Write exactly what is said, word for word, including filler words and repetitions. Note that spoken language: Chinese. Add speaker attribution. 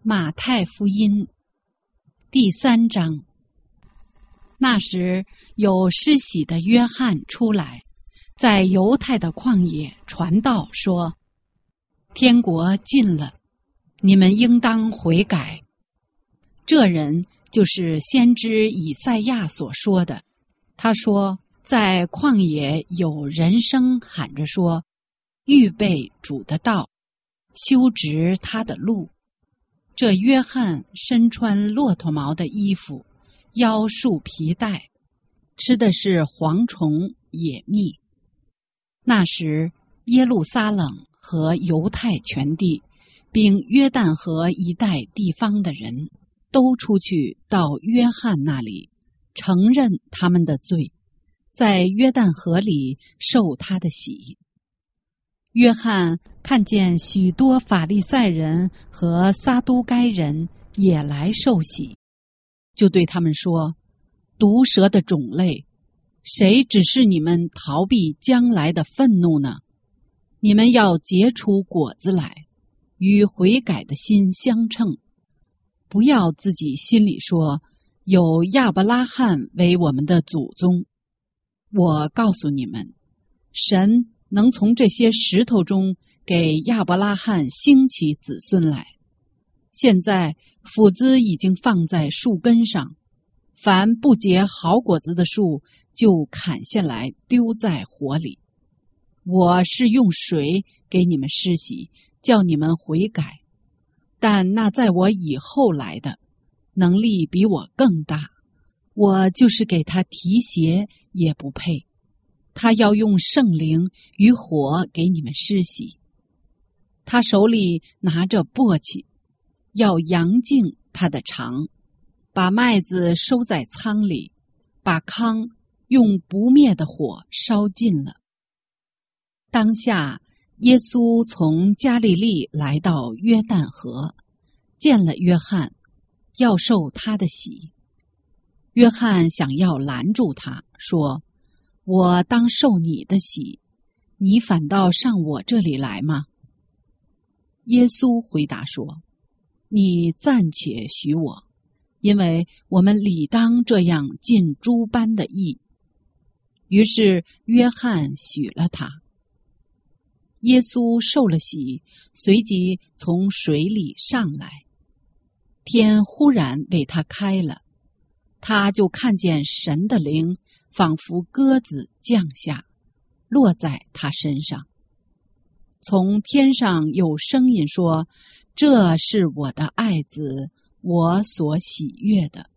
Speaker 1: 马太福音第三章。那时有施洗的约翰出来，在犹太的旷野传道说：天国近了，你们应当悔改。这人就是先知以赛亚所说的。他说，在旷野有人声喊着说：预备主的道，修直他的路。这约翰身穿骆驼毛的衣服，腰束皮带，吃的是蝗虫野蜜。那时耶路撒冷和犹太全地，并约旦河一带地方的人，都出去到约翰那里，承认他们的罪，在约旦河里受他的洗。约翰看见许多法利赛人和撒都该人也来受洗，就对他们说：毒蛇的种类，谁指示你们逃避将来的愤怒呢？你们要结出果子来，与悔改的心相称。不要自己心里说，有亚伯拉罕为我们的祖宗。我告诉你们，神能从这些石头中给亚伯拉罕兴起子孙来。现在斧子已经放在树根上，凡不结好果子的树就砍下来丢在火里。我是用水给你们施洗，叫你们悔改，但那在我以后来的，能力比我更大，我就是给他提鞋也不配。他要用圣灵与火给你们施洗。他手里拿着簸箕，要扬净他的肠，把麦子收在仓里，把糠用不灭的火烧尽了。当下耶稣从加利利来到约旦河，见了约翰，要受他的洗。约翰想要拦住他，说：我当受你的洗，你反倒上我这里来吗？耶稣回答说：你暂且许我，因为我们理当这样尽诸般的义。于是约翰许了他。耶稣受了洗，随即从水里上来，天忽然为他开了，他就看见神的灵仿佛鸽子降下，落在他身上。从天上有声音说：这是我的爱子，我所喜悦的。